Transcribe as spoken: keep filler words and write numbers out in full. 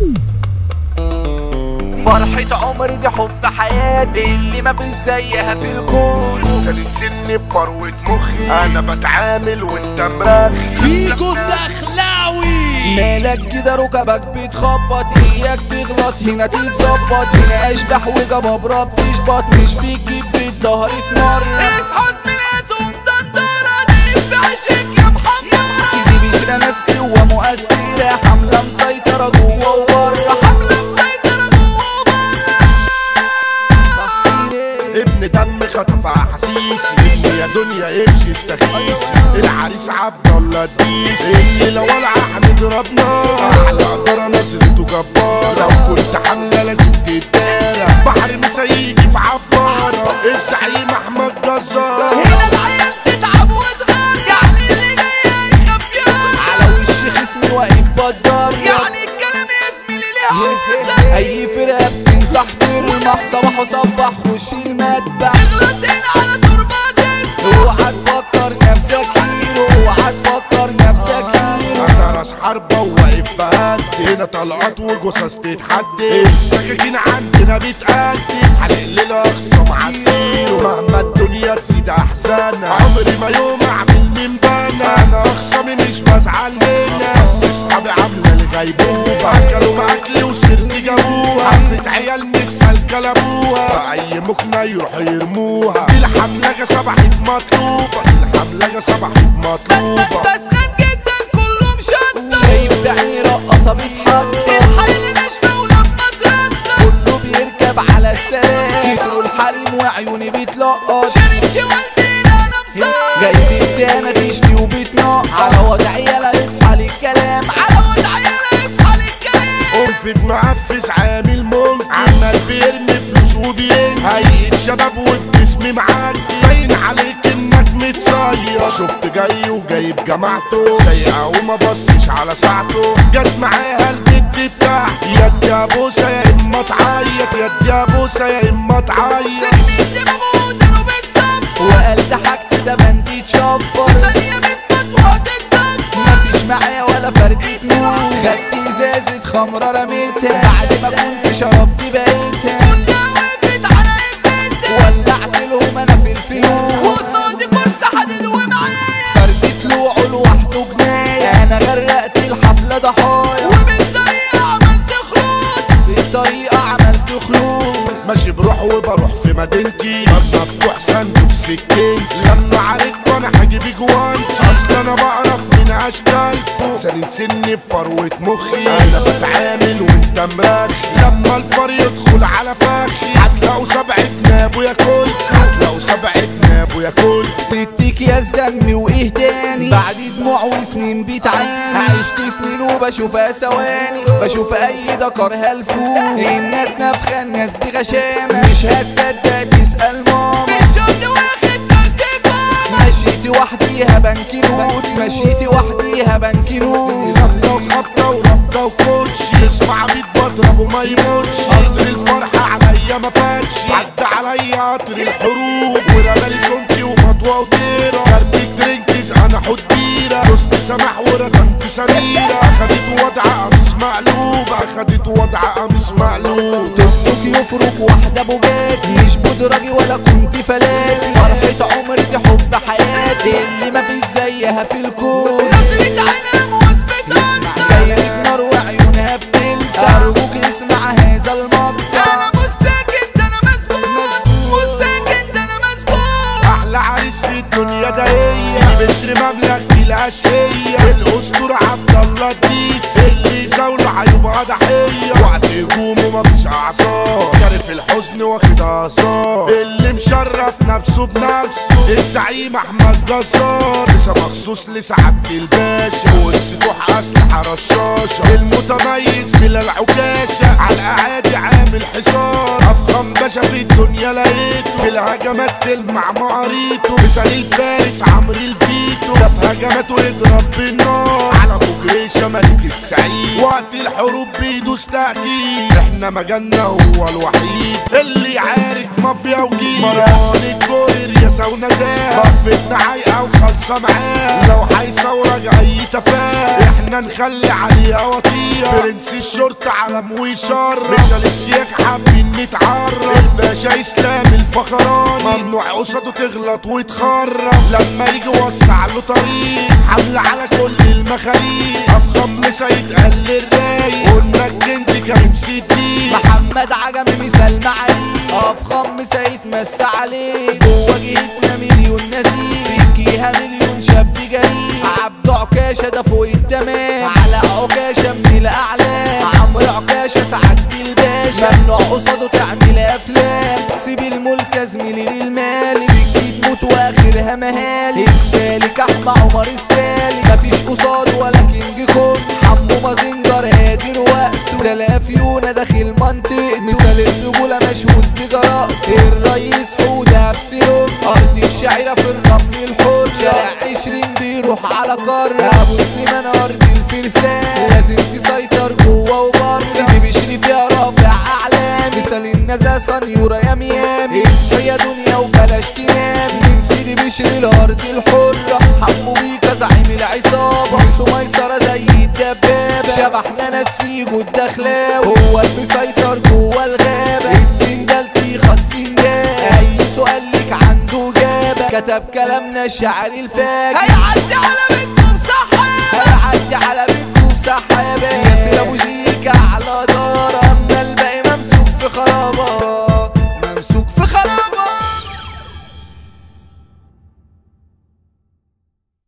فرحة عمري دي حب حياتي اللي ما فيش زيها في الكون. سنين سني بفروة مخي انا بتعامل وانت مرخي. فيكو الدخلاوي مالك كده ركبك بتخبط، اياك تغلط هنا تتظبط، هنا اشبح وجبابرة بتشبط، مش بيجيب بالظهر في مرة. اصحى زميلاتهم دندرة دي في عشق يا محمد. سيدي بيشرى ناس قوة مؤثرة، حملة مسيطرة جوه وبره، حملة مسيطرة جوه وبره. ابن دم خطف احاسيسي، ابن يا دنيا امشي استخيسي، العريس عبد الله الديسي، اللي لو ولع هنضربنا على قدرة نصرته جبارة، لو كنت حملة لازم تتدارى، بحر مسيجي في عبارة، الزعيم احمد جزار. هنا العيال تتعب وتغار، يعني اللي جاي هيخاف يار، على وش خصمي واقف بدار، يعني الكلام يا زميلي ليه حوزة. اي فرقة بتنجح ترمح، صباح وصبح وش المدبح، اغلط هنا على تربة اسمه، اوعى تفكر نفسك هيرو، اوعى تفكر نفسك هيرو. انا راس حربة وواقف بهدي، هنا طلقات وجثث تتحدي، السكاكين عندنا بتقدم، هنقلل اخصام عالزيرو، مهما الدنيا تزيد احزانها، عمري ما يوم اعمل من بنا، انا اخصامي مش بزعل منها، بس اصحابي عامله الغيبوبه، اكلوا باكلي وسرت جابوها، حبة عيال لسه كلبوها، فاي مكنه يروحوا يرموها، دي الحمله جا صبحت مطلوبه، دي الحمله جا صبحت مطلوبه. بسخن جدا كله مشطب، شايف بعيني رقصة بتحدى، الحيل ناشفة ولما تربى كله بيركب على السلام، كتروا الحريم وعيوني بتلقط، شارب شوالدين انا مصاب، جايب التانة تشتي وبتنق، على وضع يلا اصحى للكلام، على وضع يلا اصحى للكلام. قرفة معفز عامل ممكن، عمال بيرمي فلوس وبينجي، هيئة شباب والجسم معدي، باين عليك انك متصير، شفت جاي وجايب جماعته، سايقة وما بصش على ساعته، جت معاها البت بتاعتي، يد يا بوسة يا اما تعيط، يد يا بوسة يا اما تعيط، سكنت دماغه ودانه بتصفى، وقال ضحكت ده بندي تشفر، في ثانية بتموت وهتتصفى، مفيش معايا ولا فردة نور، خدت ازازة خمرة رميتها، بعد ما كنت شربت بقيتها، كلها وقفت على قمتها، ولعت لهم انا في الفلوس، وقصادي كرسي حديد ومعايا، فردة طلوعه لوحده جناية، انا غرقت الحفلة ضحايا، وبالطريقة عملت خلوص، بالطريقة عملت خلوص. ماشي بروح وبروح في مدينتي، باب مفتوح صندوق سكينتي، لما عليك وانا هجيب جوانتي، اصل انا بعرف من اشكالكو، سنين سني بفروة مخي، انا بتعامل وانت مرخي، لما الفار يدخل على فخي، هتلاقوا سبعة نابو ياكل، هتلاقوا سبعة نابو ياكل. ستك يا دمي وايه تاني، بعد دموع وسنين بتعاني، عشت سنين وبشوفها ثواني، بشوف اي دكر هلفوت، الناس نفخة الناس بغشامة، مش هتصدق تسأل ماما، في الشغل واخد كارتيكون، مشيتي وحديها بنكنوت، مشيتي وحديها بنكنوت، صفقة وخبطة وربطة وكوتشي، يسمع بيت بضرب وما يموتش، قطر الفرحة عليا ما فاتش، عدى عليا قطر الحروب، ورمالي سمتي ومطوة وطيرة، كارتيك درينكز انا حديرة، دوست سماح وركنت سميرة، اخدت وضع قميص مقلوب، اخدت وضع قميص مقلوب، توك يفرق واحدة بوجاتي، مش بودراجي ولا كنت فلاتي، فرحة عمري دي حب حياتي اللي ما فيش زيها في الكون، نظرة عينها موثبة، جاية نار وعيونها بتلسع، أرجوك اسمع هذا المقطع، انا مش ساكت ده انا مسجون، مش ساكت ده انا مسجون، احلى عريس في الدنيا ده هي، سيدي بشر مبلغ بلاش هي، الاسطورة عبد الله الديس، اللي زاوله هيبقى ضحية، وقت هجومه مفيش اعصاب، كارف الحزن واخد اعصاب، اللي مشرف نفسه بنفسه، الزعيم احمد جزار، لسه مخصوص لسعادة الباشا، والسطوح اسلحة رشاشة، المتميز بلا العكاشة، على الاعادي عامل حصار، افخم باشا في الدنيا لقيته في الهجمات تلمع معاريته مثال الفارس عمرو الفيتو ده في هجماته يضرب بالنار على ابو جريشه ملك السعيد وقت الحروب بيدوس تأكيد احنا مجالنا هو الوحيد اللي عارك مافيا وجيل مروان الجوير يا سونا زاد رفتنا عايقه وخالصه معاه لو هيصورك اي تفاهه احنا نخلي عليها وطيه برنس الشرطه علم ويشرف مثال الشيخ حابين نتعرف الباشا اسلام الفخراني ممنوع قصاده تغلط ويتخرف لما يجي وسع له طريق حمله على كل المخاريق افخم مسا يتقل الرايق قلنا الجندي كريم سيدي محمد عجمي مثال معالي افخم مسا يتمسى عليه جوا جهتنا مليون نزيل في الجهه مليون شاب جريء عبده عكاشه ده فوق التمام على عكاشه من الاعلام عمرو عكاشه سعد الباشا ممنوع قصاده تعمل افلام سيب الملك يا زميلي للمالك سكت موت واخرها مهالك السالك احمى عمر السالك مفيش قصاد ولا كينج كونج حمو مازنجر هادر وقته ده لافيونا داخل منطق مثال الرجوله مشهود بجراءته الرئيس حوده ابسلون ارض الشعيره في الرمل الحر شارع عشرين بيروح على قاره ابو سليمان ارض الفرسان لازم تسيطر جوه وبره سيدي بشري فيها رافع اعلام مثال النزا سنيوره يا ميامي اصحي يا دنيا وبلاش تنام من سيدي بشري الارض الحره حمو بيكا زعيم العصابه نفسه ميسره زي الدبابه شبحنا ناس فيه جود دخلاوي هو المسيطر جوه الغابه السندال تيخص السندال اي سؤال ليك عنده اجابه كتب كلامنا الشاعر الفاجر هيعدي على بيتكم سحابة هيعدي على بيتكم سحابه ياسر ابو جي